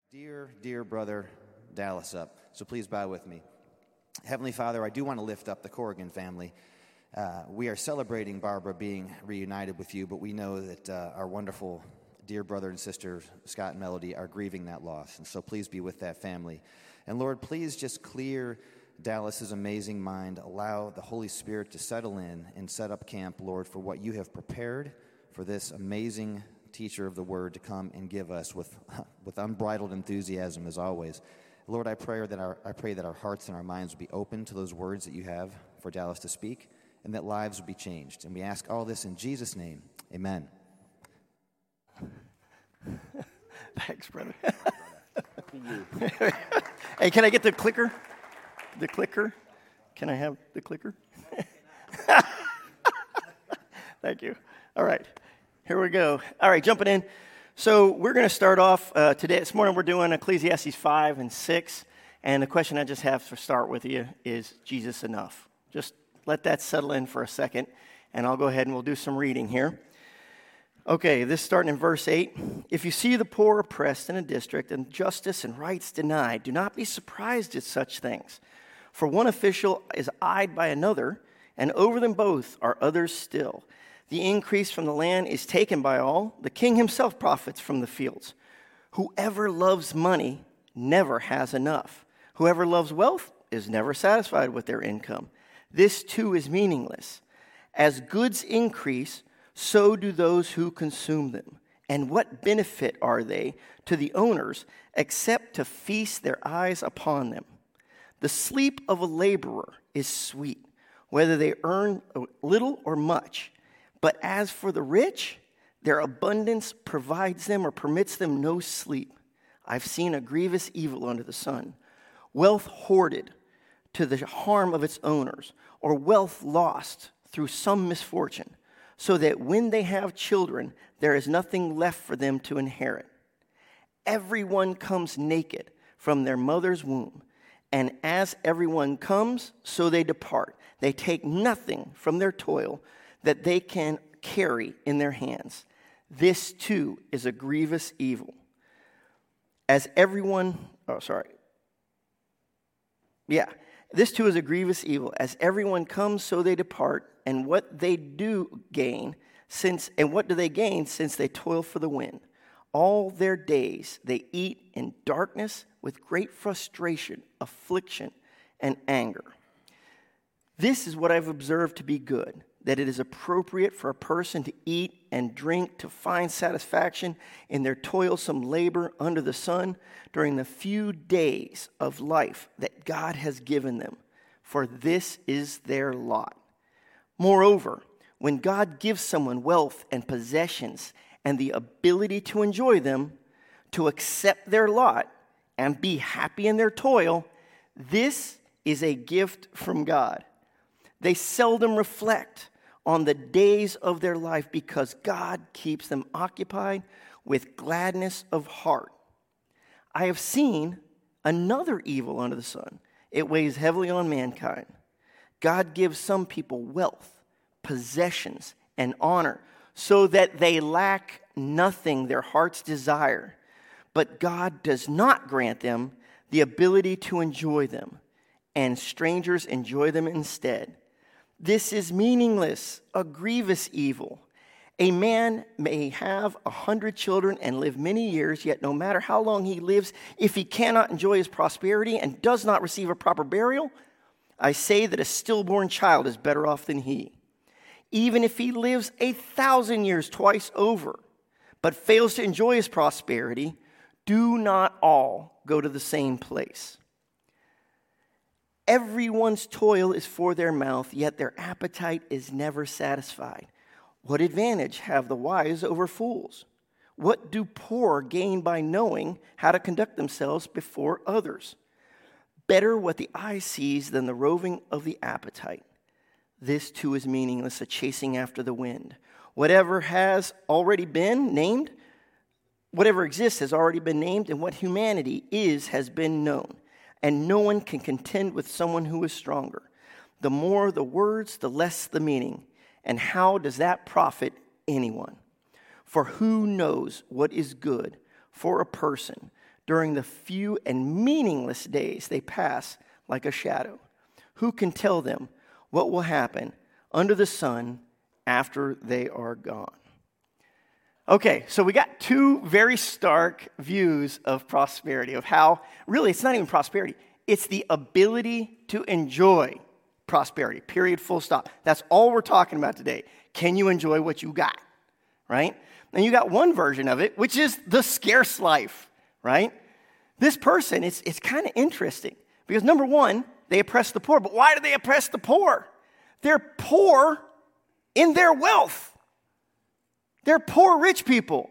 Dear brother Dallas up. So please bow with me. Heavenly Father, I do want to lift up the Corrigan family. We are celebrating Barbara being reunited with you, but we know that our wonderful dear brother and sister, Scott and Melody, are grieving that loss. And so please be with that family. And Lord, please just clear Dallas's amazing mind. Allow the Holy Spirit to settle in and set up camp, Lord, for what you have prepared for this amazing teacher of the word to come and give us with unbridled enthusiasm as always. Lord, I pray that our hearts and our minds would be open to those words that you have for Dallas to speak, and that lives would be changed. And we ask all this in Jesus' name. Amen. Thanks, brother. Hey, can I get the clicker? The clicker? Can I have the clicker? Thank you. All right. Here we go. All right, jumping in. So we're going to start off this morning we're doing Ecclesiastes 5 and 6. And the question I just have to start with you is Jesus enough? Just let that settle in for a second, and I'll go ahead and we'll do some reading here. Okay, this starting in verse 8. If you see the poor oppressed in a district and justice and rights denied, do not be surprised at such things. For one official is eyed by another, and over them both are others still. The increase from the land is taken by all. The king himself profits from the fields. Whoever loves money never has enough. Whoever loves wealth is never satisfied with their income. This too is meaningless. As goods increase, so do those who consume them. And what benefit are they to the owners except to feast their eyes upon them? The sleep of a laborer is sweet, whether they earn little or much. But as for the rich, their abundance provides them or permits them no sleep. I've seen a grievous evil under the sun. Wealth hoarded to the harm of its owners, or wealth lost through some misfortune, so that when they have children, there is nothing left for them to inherit. Everyone comes naked from their mother's womb, and as everyone comes, so they depart. They take nothing from their toil that they can carry in their hands. This too is a grievous evil. This too is a grievous evil. As everyone comes, so they depart, and what do they gain since they toil for the wind? All their days they eat in darkness with great frustration, affliction, and anger. This is what I've observed to be good, that it is appropriate for a person to eat and drink to find satisfaction in their toilsome labor under the sun during the few days of life that God has given them, for this is their lot. Moreover, when God gives someone wealth and possessions and the ability to enjoy them, to accept their lot and be happy in their toil, this is a gift from God. They seldom reflect on the days of their life because God keeps them occupied with gladness of heart. I have seen another evil under the sun. It weighs heavily on mankind. God gives some people wealth, possessions, and honor so that they lack nothing their hearts desire. But God does not grant them the ability to enjoy them, and strangers enjoy them instead. This is meaningless, a grievous evil. A man may have 100 children and live many years, yet no matter how long he lives, if he cannot enjoy his prosperity and does not receive a proper burial, I say that a stillborn child is better off than he. Even if he lives 1,000 years twice over, but fails to enjoy his prosperity, do not all go to the same place. Everyone's toil is for their mouth, yet their appetite is never satisfied. What advantage have the wise over fools? What do poor gain by knowing how to conduct themselves before others? Better what the eye sees than the roving of the appetite. This too is meaningless, a chasing after the wind. Whatever has already been named, whatever exists has already been named, and what humanity is has been known. And no one can contend with someone who is stronger. The more the words, the less the meaning. And how does that profit anyone? For who knows what is good for a person during the few and meaningless days they pass like a shadow. Who can tell them what will happen under the sun after they are gone? Okay, so we got two very stark views of prosperity, of how, really, it's not even prosperity. It's the ability to enjoy prosperity, period, full stop. That's all we're talking about today. Can you enjoy what you got, right? And you got one version of it, which is the scarce life, right? This person, it's kind of interesting because, number one, they oppress the poor. But why do they oppress the poor? They're poor in their wealth. They're poor rich people.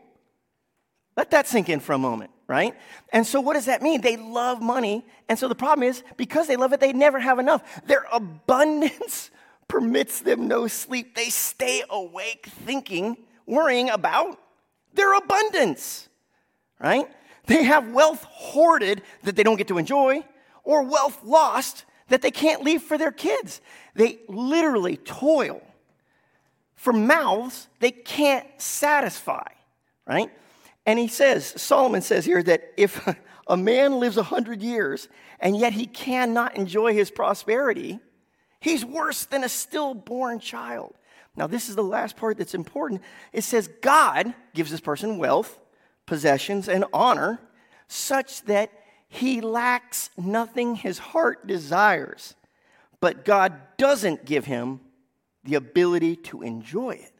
Let that sink in for a moment, right? And so what does that mean? They love money. And so the problem is, because they love it, they never have enough. Their abundance permits them no sleep. They stay awake thinking, worrying about their abundance, right? They have wealth hoarded that they don't get to enjoy, or wealth lost that they can't leave for their kids. They literally toil for mouths they can't satisfy, right? And he says, Solomon says here that if a man lives 100 years and yet he cannot enjoy his prosperity, he's worse than a stillborn child. Now, this is the last part that's important. It says God gives this person wealth, possessions, and honor such that he lacks nothing his heart desires. But God doesn't give him the ability to enjoy it.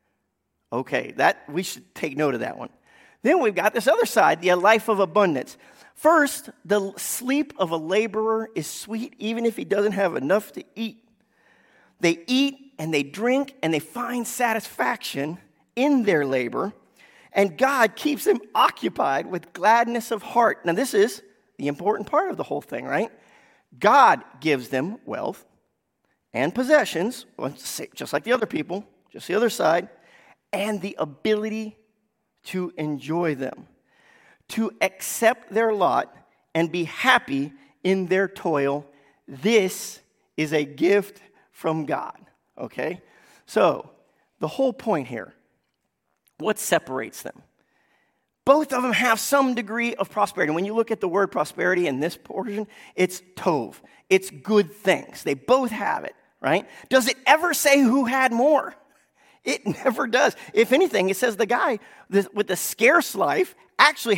Okay, that we should take note of that one. Then we've got this other side, the life of abundance. First, the sleep of a laborer is sweet even if he doesn't have enough to eat. They eat and they drink and they find satisfaction in their labor, and God keeps them occupied with gladness of heart. Now, this is the important part of the whole thing, right? God gives them wealth and possessions, just like the other people, just the other side, and the ability to enjoy them, to accept their lot and be happy in their toil. This is a gift from God, okay? So, the whole point here, what separates them? Both of them have some degree of prosperity. When you look at the word prosperity in this portion, it's tov. It's good things. They both have it, right? Does it ever say who had more? It never does. If anything, it says the guy with the scarce life actually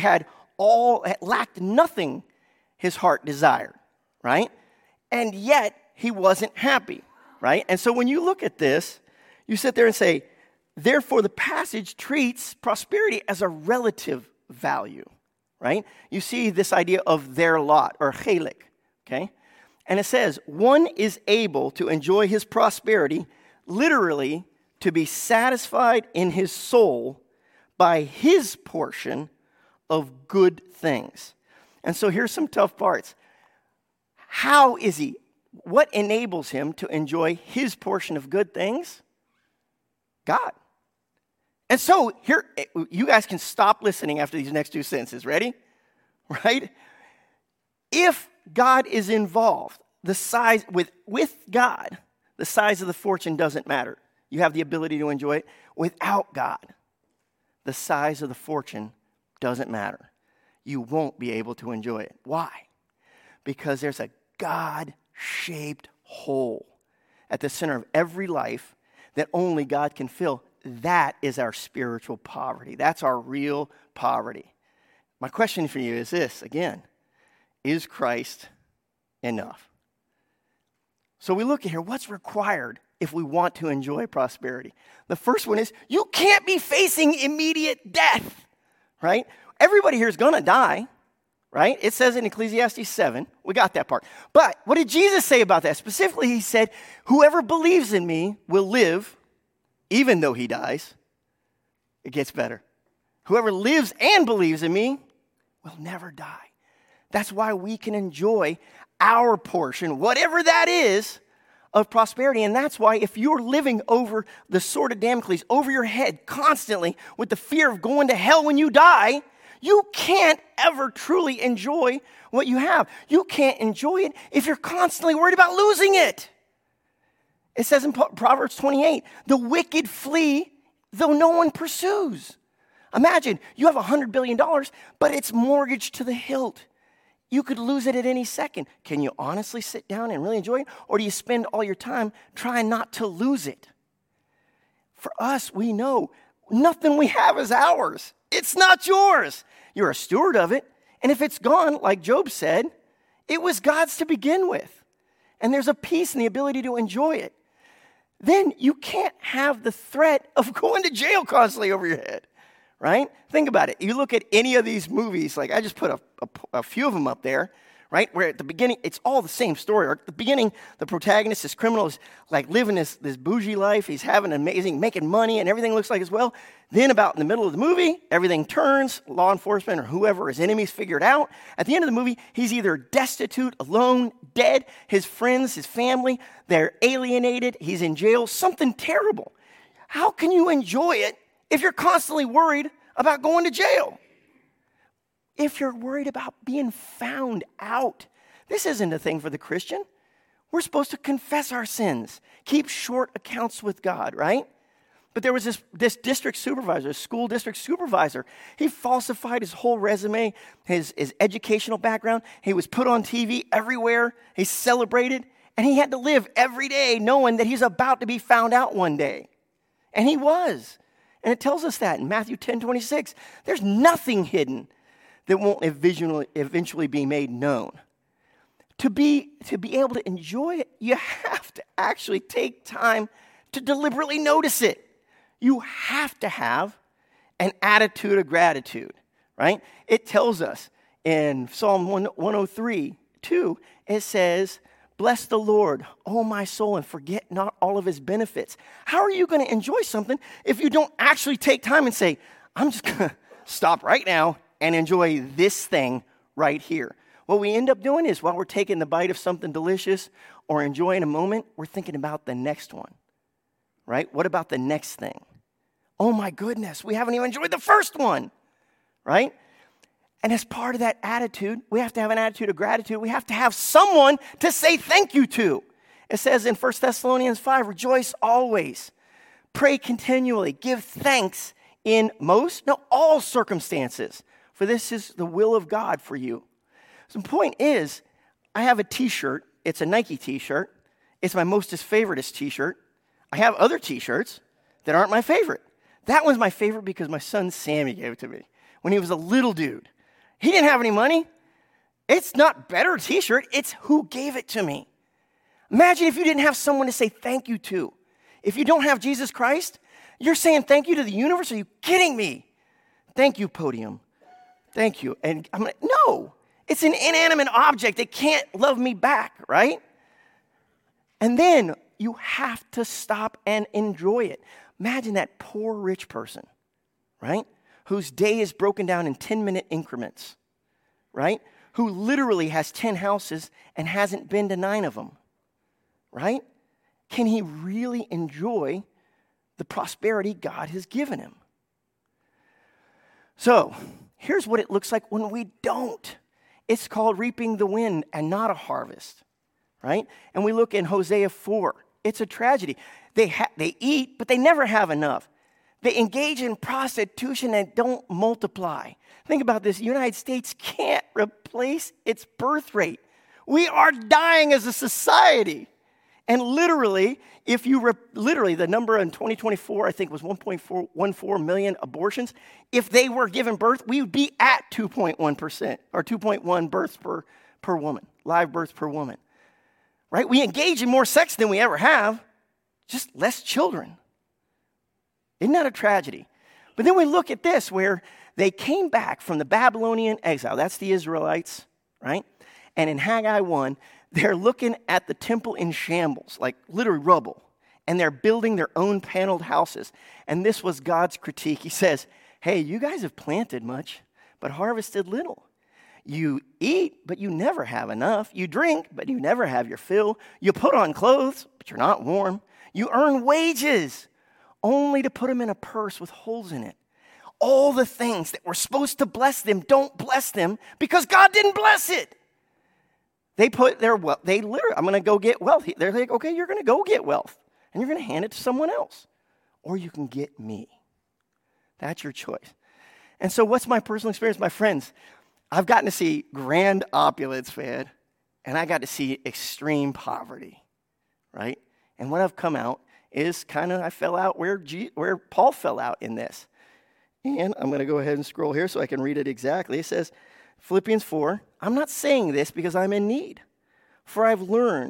lacked nothing his heart desired, right? And yet, he wasn't happy, right? And so when you look at this, you sit there and say, therefore, the passage treats prosperity as a relative value, right? You see this idea of their lot, or chelik, okay? And it says, one is able to enjoy his prosperity, literally, to be satisfied in his soul by his portion of good things. And so here's some tough parts. How is he? What enables him to enjoy his portion of good things? God. And so here, you guys can stop listening after these next two sentences. Ready? Right? If God is involved, with God, the size of the fortune doesn't matter. You have the ability to enjoy it. Without God, the size of the fortune doesn't matter. You won't be able to enjoy it. Why? Because there's a God-shaped hole at the center of every life that only God can fill. That is our spiritual poverty. That's our real poverty. My question for you is this, again, is Christ enough? So we look at here, what's required if we want to enjoy prosperity? The first one is you can't be facing immediate death, right? Everybody here is going to die, right? It says in Ecclesiastes 7. We got that part. But what did Jesus say about that? Specifically, he said, whoever believes in me will live even though he dies. It gets better. Whoever lives and believes in me will never die. That's why we can enjoy our portion, whatever that is, of prosperity. And that's why if you're living over the sword of Damocles, over your head constantly with the fear of going to hell when you die, you can't ever truly enjoy what you have. You can't enjoy it if you're constantly worried about losing it. It says in Proverbs 28, the wicked flee though no one pursues. Imagine you have $100 billion, but it's mortgaged to the hilt. You could lose it at any second. Can you honestly sit down and really enjoy it? Or do you spend all your time trying not to lose it? For us, we know nothing we have is ours. It's not yours. You're a steward of it. And if it's gone, like Job said, it was God's to begin with. And there's a peace in the ability to enjoy it. Then you can't have the threat of going to jail constantly over your head, right? Think about it. You look at any of these movies, like I just put a few of them up there, right? Where at the beginning, it's all the same story. Or at the beginning, the protagonist, this criminal, is like living this bougie life. He's having amazing, making money, and everything looks like as well. Then about in the middle of the movie, everything turns. Law enforcement or whoever, his enemies figure it out. At the end of the movie, he's either destitute, alone, dead. His friends, his family, they're alienated. He's in jail. Something terrible. How can you enjoy it if you're constantly worried about going to jail? If you're worried about being found out. This isn't a thing for the Christian. We're supposed to confess our sins, keep short accounts with God, right? But there was this district supervisor, school district supervisor. He falsified his whole resume, his educational background. He was put on TV everywhere. He's celebrated. And he had to live every day knowing that he's about to be found out one day. And he was. And it tells us that in Matthew 10:26. There's nothing hidden that won't eventually be made known. To be able to enjoy it, you have to actually take time to deliberately notice it. You have to have an attitude of gratitude, right? It tells us in Psalm 103:2, it says, "Bless the Lord, O my soul, and forget not all of his benefits." How are you going to enjoy something if you don't actually take time and say, I'm just going to stop right now and enjoy this thing right here? What we end up doing is while we're taking the bite of something delicious or enjoying a moment, we're thinking about the next one, right? What about the next thing? Oh my goodness, we haven't even enjoyed the first one, right? And as part of that attitude, we have to have an attitude of gratitude. We have to have someone to say thank you to. It says in 1 Thessalonians 5, rejoice always, pray continually, give thanks in all circumstances, for this is the will of God for you. So the point is, I have a t-shirt. It's a Nike t-shirt. It's my mostest favoriteest t-shirt. I have other t-shirts that aren't my favorite. That one's my favorite because my son Sammy gave it to me when he was a little dude. He didn't have any money. It's not better t-shirt. It's who gave it to me. Imagine if you didn't have someone to say thank you to. If you don't have Jesus Christ, you're saying thank you to the universe? Are you kidding me? Thank you, podium. Thank you. And I'm like, no, it's an inanimate object. It can't love me back, right? And then you have to stop and enjoy it. Imagine that poor rich person, right? Whose day is broken down in 10-minute increments, right? Who literally has 10 houses and hasn't been to 9 of them, right? Can he really enjoy the prosperity God has given him? So, here's what it looks like when we don't. It's called reaping the wind and not a harvest, right? And we look in Hosea 4. It's a tragedy. They eat, but they never have enough. They engage in prostitution and don't multiply. Think about this. The United States can't replace its birth rate. We are dying as a society. And literally, the number in 2024, I think, was 1.14 million abortions. If they were given birth, we would be at 2.1%, or 2.1 births per woman, live births per woman. Right? We engage in more sex than we ever have, just less children. Isn't that a tragedy? But then we look at this, where they came back from the Babylonian exile. That's the Israelites, right? And in Haggai 1, they're looking at the temple in shambles, like literally rubble. And they're building their own paneled houses. And this was God's critique. He says, hey, you guys have planted much, but harvested little. You eat, but you never have enough. You drink, but you never have your fill. You put on clothes, but you're not warm. You earn wages, only to put them in a purse with holes in it. All the things that were supposed to bless them don't bless them because God didn't bless it. They put their wealth, I'm going to go get wealth. They're like, okay, you're going to go get wealth, and you're going to hand it to someone else. Or you can get me. That's your choice. And so what's my personal experience? My friends, I've gotten to see grand opulence, man, and I got to see extreme poverty, right? And what I've come out is I fell out where Paul fell out in this. And I'm going to go ahead and scroll here so I can read it exactly. It says, Philippians 4, I'm not saying this because I'm in need, for I'm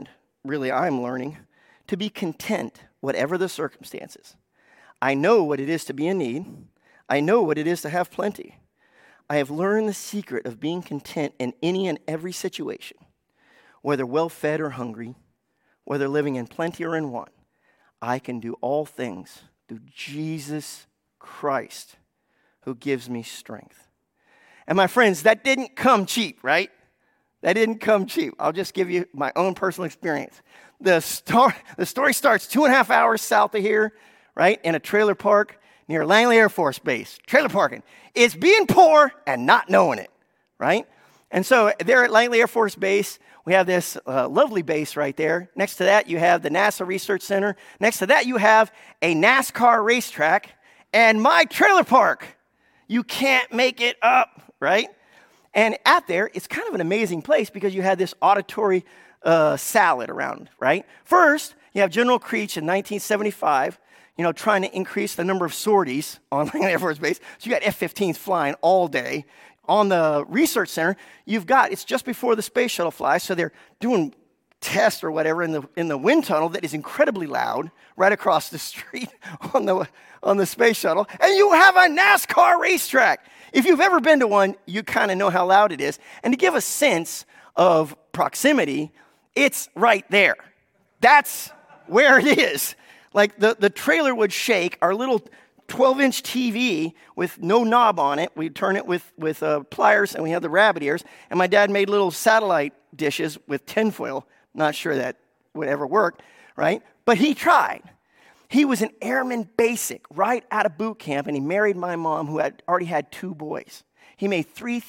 learning to be content, whatever the circumstances. I know what it is to be in need. I know what it is to have plenty. I have learned the secret of being content in any and every situation, whether well-fed or hungry, whether living in plenty or in want. I can do all things through Jesus Christ, who gives me strength. And my friends, that didn't come cheap, right? That didn't come cheap. I'll just give you my own personal experience. The story starts 2.5 hours south of here, right, in a trailer park near Langley Air Force Base. Trailer parking. It's being poor and not knowing it, right? And so there at Langley Air Force Base, we have this lovely base right there. Next to that, you have the NASA Research Center. Next to that, you have a NASCAR racetrack and my trailer park. You can't make it up, right? And out there, it's kind of an amazing place because you had this auditory salad around, right? First, you have General Creech in 1975, trying to increase the number of sorties on Langley Air Force Base. So you got F-15s flying all day. On the research center, it's just before the space shuttle flies, so they're doing tests or whatever in the wind tunnel that is incredibly loud right across the street on the space shuttle. And you have a NASCAR racetrack. If you've ever been to one, you kind of know how loud it is. And to give a sense of proximity, it's right there. That's where it is. Like the trailer would shake. Our little 12-inch TV with no knob on it. We'd turn it with pliers, and we had the rabbit ears. And my dad made little satellite dishes with tinfoil. Not sure that would ever work, right? But he tried. He was an airman basic right out of boot camp, and he married my mom, who had already had 2 boys. He made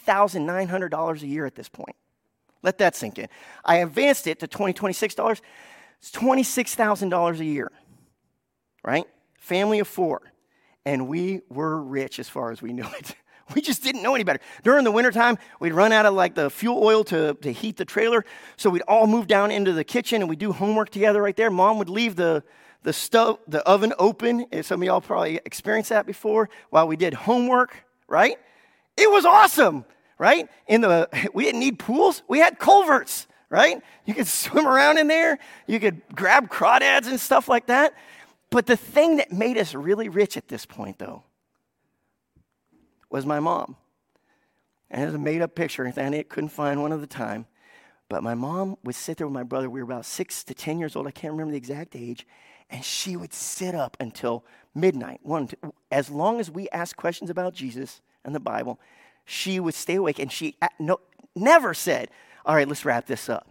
$3,900 a year at this point. Let that sink in. I advanced it to $26. It's $26,000 a year, right? Family of 4. And we were rich as far as we knew it. We just didn't know any better. During the wintertime, we'd run out of the fuel oil to heat the trailer. So we'd all move down into the kitchen and we'd do homework together right there. Mom would leave the oven open. Some of y'all probably experienced that before while we did homework, right? It was awesome, right? We didn't need pools. We had culverts, right? You could swim around in there. You could grab crawdads and stuff like that. But the thing that made us really rich at this point, though, was my mom. And it was a made-up picture. I couldn't find one at the time. But my mom would sit there with my brother. We were about 6 to 10 years old. I can't remember the exact age. And she would sit up until midnight. As long as we asked questions about Jesus and the Bible, she would stay awake. And she never said, all right, let's wrap this up.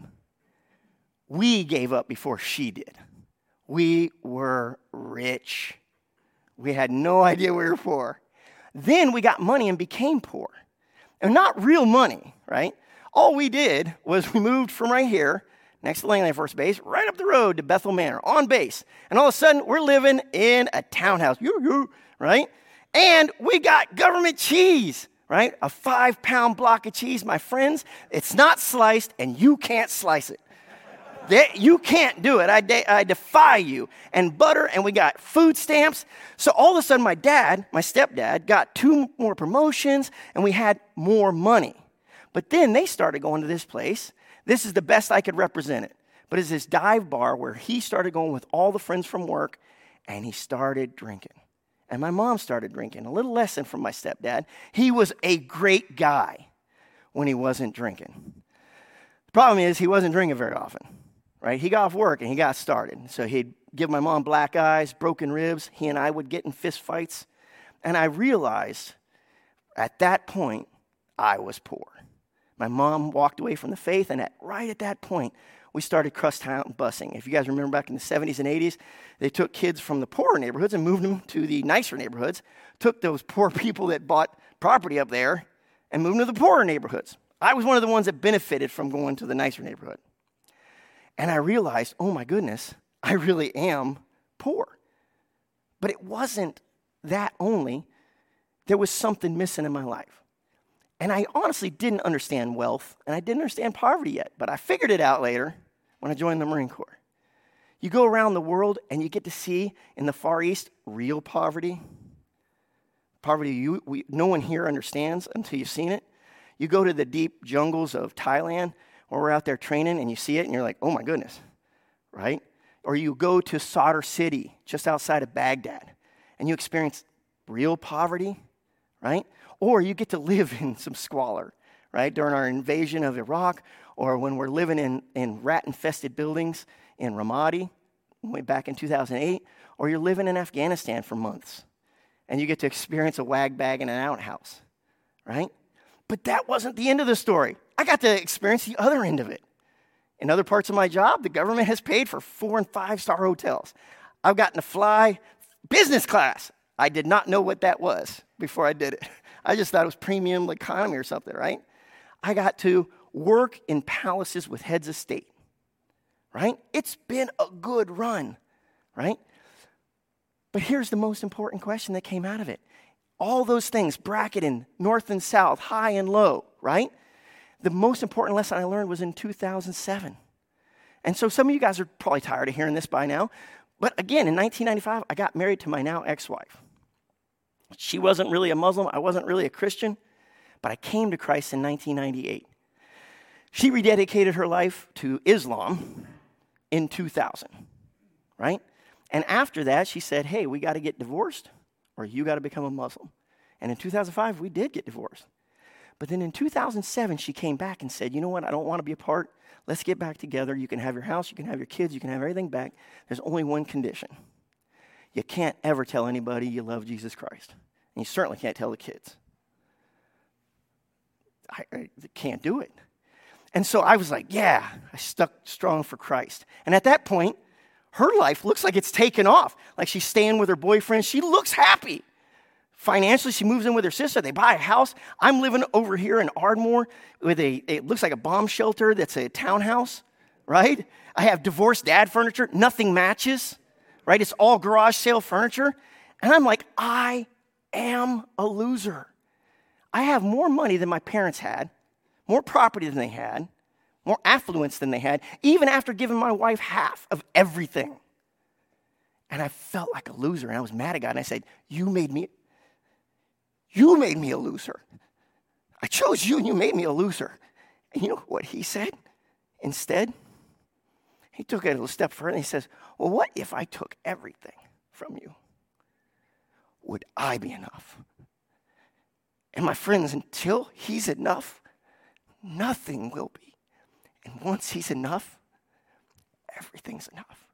We gave up before she did. We were rich. We had no idea we were poor. Then we got money and became poor. And not real money, right? All we did was we moved from right here, next to Langley Air Force Base, right up the road to Bethel Manor, on base. And all of a sudden, we're living in a townhouse, right? And we got government cheese, right? A 5-pound block of cheese, my friends. It's not sliced, and you can't slice it. You can't do it. I defy you. And butter, and we got food stamps. So all of a sudden, my stepdad, got 2 more promotions, and we had more money. But then they started going to this place. This is the best I could represent it. But it's this dive bar where he started going with all the friends from work, and he started drinking. And my mom started drinking. A little lesson from my stepdad. He was a great guy when he wasn't drinking. The problem is he wasn't drinking very often. Right? He got off work and he got started. So he'd give my mom black eyes, broken ribs. He and I would get in fist fights. And I realized at that point, I was poor. My mom walked away from the faith, and right at that point, we started crosstown busing. If you guys remember back in the 70s and 80s, they took kids from the poorer neighborhoods and moved them to the nicer neighborhoods, took those poor people that bought property up there and moved them to the poorer neighborhoods. I was one of the ones that benefited from going to the nicer neighborhood. And I realized, oh my goodness, I really am poor. But it wasn't that only. there was something missing in my life. And I honestly didn't understand wealth, and I didn't understand poverty yet, but I figured it out later when I joined the Marine Corps. You go around the world and you get to see in the Far East real poverty. Poverty no one here understands until you've seen it. You go to the deep jungles of Thailand where we're out there training and you see it and you're like, oh my goodness, right? Or you go to Sadr City just outside of Baghdad and you experience real poverty, right? Or you get to live in some squalor, right? During our invasion of Iraq, or when we're living in rat-infested buildings in Ramadi, way back in 2008, or you're living in Afghanistan for months, and you get to experience a wag bag in an outhouse, right? But that wasn't the end of the story. I got to experience the other end of it. In other parts of my job, the government has paid for 4- and 5-star hotels. I've gotten to fly business class. I did not know what that was before I did it. I just thought it was premium economy or something, right? I got to work in palaces with heads of state, right? It's been a good run, right? But here's the most important question that came out of it. All those things, bracketing north and south, high and low, right? The most important lesson I learned was in 2007. And so some of you guys are probably tired of hearing this by now. But again, in 1995, I got married to my now ex-wife. She wasn't really a Muslim. I wasn't really a Christian. But I came to Christ in 1998. She rededicated her life to Islam in 2000, right? And after that, she said, hey, we got to get divorced or you got to become a Muslim. And in 2005, we did get divorced. But then in 2007, she came back and said, you know what, I don't want to be apart. Let's get back together. You can have your house, you can have your kids, you can have everything back. There's only one condition. You can't ever tell anybody you love Jesus Christ. And you certainly can't tell the kids. I can't do it. And so I was like, yeah, I stuck strong for Christ. And at that point, her life looks like it's taken off. Like she's staying with her boyfriend. She looks happy. Financially, she moves in with her sister. They buy a house. I'm living over here in Ardmore with it looks like a bomb shelter that's a townhouse, right? I have divorced dad furniture. Nothing matches, right? It's all garage sale furniture. And I'm like, I am a loser. I have more money than my parents had, more property than they had, more affluence than they had, even after giving my wife half of everything. And I felt like a loser, and I was mad at God, and I said, you made me a loser. I chose you, and you made me a loser. And you know what he said instead? He took it a little step further, and he says, well, what if I took everything from you? Would I be enough? And my friends, until he's enough, nothing will be. And once he's enough, everything's enough.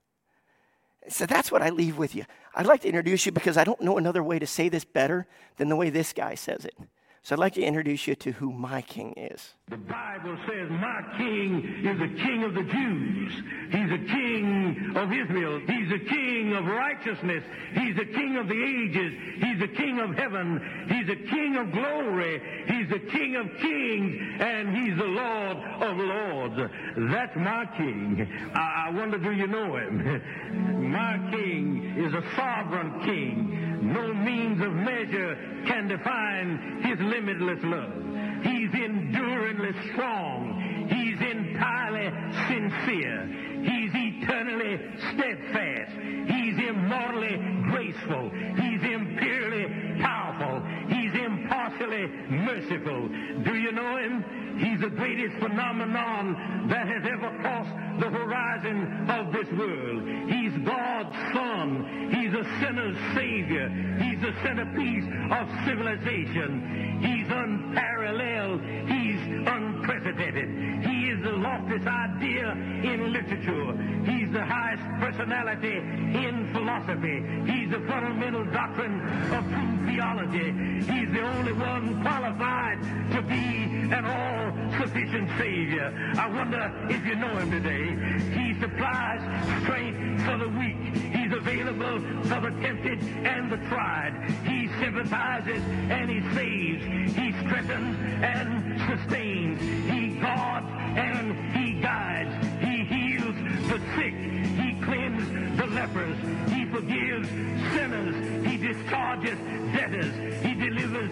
So that's what I leave with you. I'd like to introduce you because I don't know another way to say this better than the way this guy says it. So I'd like to introduce you to who my king is. The Bible says my king is the king of the Jews. He's the king of Israel. He's the king of righteousness. He's the king of the ages. He's the king of heaven. He's the king of glory. He's the king of kings. And he's the Lord of lords. That's my king. I wonder, do you know him? My king is a sovereign king. No means of measure can define his limitless love. He's enduringly strong. He's entirely sincere. He's eternally steadfast. He's immortally graceful. He's imperially powerful. He's impartially merciful. Do you know him? He's the greatest phenomenon that has ever crossed the horizon of this world. He's God's Son. He's a sinner's Savior. He's the centerpiece of civilization. He's unparalleled. He's unprecedented. He is the loftiest idea in literature. He's the highest personality in philosophy. He's the fundamental doctrine of true theology. He's the only one qualified to be an all-sufficient Savior. I wonder if you know him today. He supplies strength for the weak. He's available for the tempted and the tried. He sympathizes and he saves. He strengthens and sustains. He guards and he guides. He heals the sick. He cleanses the lepers. He forgives sinners. He discharges debtors. He delivers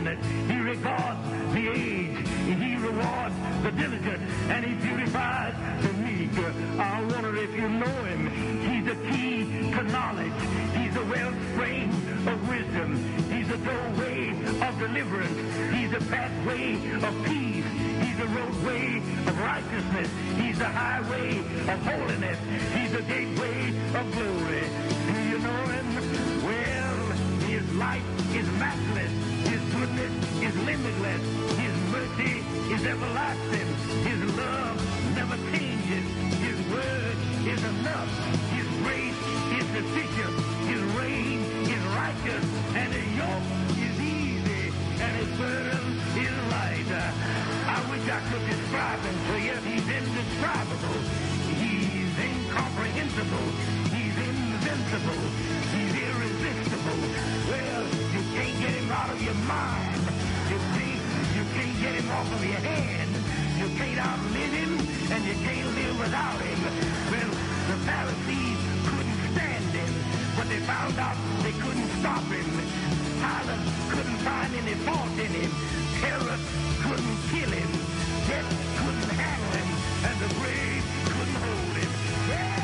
lowliness. He regards the aged. He rewards the diligent, and he beautifies the meek. I wonder if you know him. He's the key to knowledge. He's the wellspring of wisdom. He's the doorway of deliverance. He's the pathway of peace. He's the roadway of righteousness. He's the highway of holiness. He's the gateway of glory. Do you know him? Well, his light is matchless. His goodness is limitless. His mercy is everlasting. His love never changes. His word is enough. His grace is sufficient. His reign is righteous. And his yoke is easy. And his burden is light. I wish I could describe him to you. He's indescribable. He's incomprehensible. He's invincible. He's irresistible. Well, you can't get him out of your mind. You can't get him off of your hand. You can't outlive him, and you can't live without him. Well, the Pharisees couldn't stand him, but they found out they couldn't stop him. Pilate couldn't find any fault in him. Herod couldn't kill him. Death couldn't handle him, and the grave couldn't hold him. Yeah!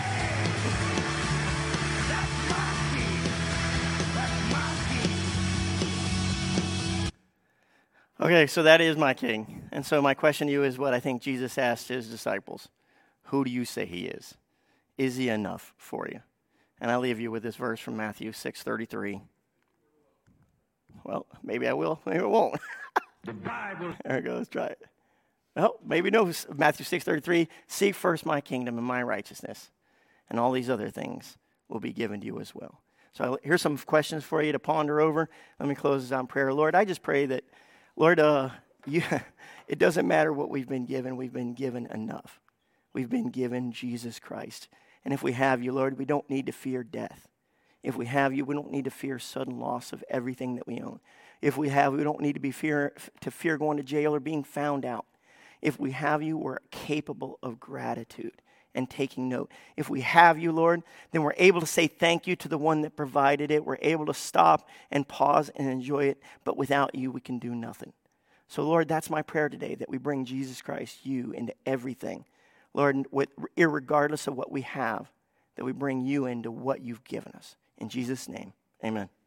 That's my king. That's my king. Okay, so that is my king. And so my question to you is what I think Jesus asked his disciples. Who do you say he is? Is he enough for you? And I'll leave you with this verse from Matthew 6:33. Well, maybe I will, maybe I won't. The Bible. There we go, let's try it. Well, maybe no, Matthew 6:33, seek first my kingdom and my righteousness, and all these other things will be given to you as well. So here's some questions for you to ponder over. Let me close this on prayer. Lord, I just pray that, Lord, it doesn't matter what we've been given enough. We've been given Jesus Christ. And if we have you, Lord, we don't need to fear death. If we have you, we don't need to fear sudden loss of everything that we own. If we have, we don't need to fear going to jail or being found out. If we have you, we're capable of gratitude and taking note. If we have you, Lord, then we're able to say thank you to the one that provided it. We're able to stop and pause and enjoy it. But without you, we can do nothing. So, Lord, that's my prayer today, that we bring Jesus Christ, you, into everything. Lord, irregardless of what we have, that we bring you into what you've given us. In Jesus' name, amen.